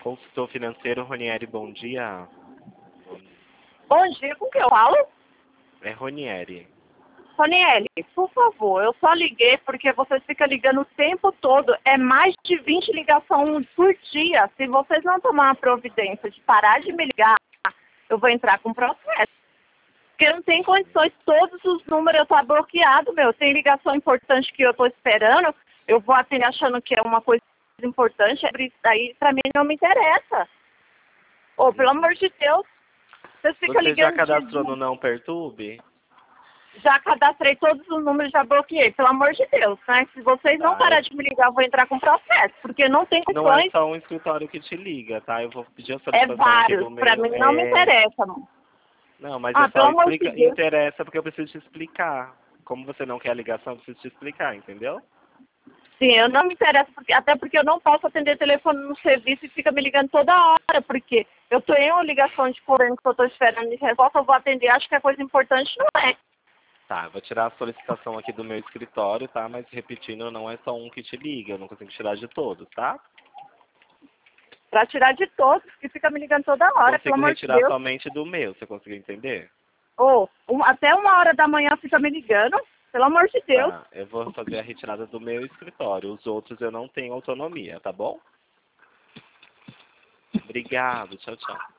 Consultor financeiro, Ronieri, bom dia. Bom dia, com quem eu falo? É Ronieri. Roniele, por favor, eu só liguei porque vocês ficam ligando o tempo todo. É mais de 20 ligações por dia. Se vocês não tomarem a providência de parar de me ligar, eu vou entrar com processo. Porque não tem condições, todos os números eu estou bloqueado, meu. Tem ligação importante que eu estou esperando, eu vou atender achando que é uma coisa importante, isso daí pra mim não me interessa. Ô, pelo amor de Deus, vocês ficam Você ligando. já cadastrou no Não Perturbe? Já cadastrei todos os números, já bloqueei, pelo amor de Deus, né? Se vocês não Tá, pararem de me ligar, eu vou entrar com processo, porque não tem Não é condições. só um escritório que te liga, tá? Eu vou pedir a É solicitação aqui vários, do pra meu. mim não me interessa, não. Não, mas é Ah, pelo só amor de explica. Deus. Interessa porque eu preciso te explicar. Como você não quer a ligação, eu preciso te explicar, entendeu? Sim, eu não me interesso, até porque eu não posso atender telefone no serviço e fica me ligando toda hora, porque eu tenho uma ligação de correndo que eu estou esperando de resposta, eu vou atender, acho que é coisa importante, não é? Tá, eu vou tirar a solicitação aqui do meu escritório, tá? Mas repetindo, não é só um que te liga, eu não consigo tirar de todos, tá? Pra tirar de todos, que fica me ligando toda hora, pelo Consigo amor de retirar Deus. somente do meu, você conseguiu entender? Ou, até 1 hora da manhã fica me ligando, pelo amor de Deus. Tá, eu vou fazer a retirada do meu escritório. Os outros eu não tenho autonomia, tá bom? Obrigado, tchau, tchau.